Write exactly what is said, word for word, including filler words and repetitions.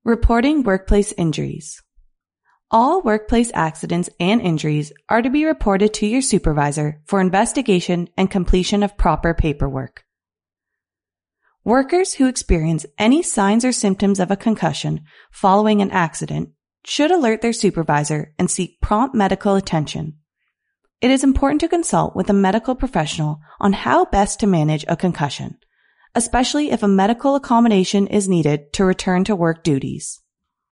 Reporting workplace injuries. All workplace accidents and injuries are to be reported to your supervisor for investigation and completion of proper paperwork. Workers who experience any signs or symptoms of a concussion following an accident should alert their supervisor and seek prompt medical attention. It is important to consult with a medical professional on how best to manage a concussion, especially if a medical accommodation is needed to return to work duties.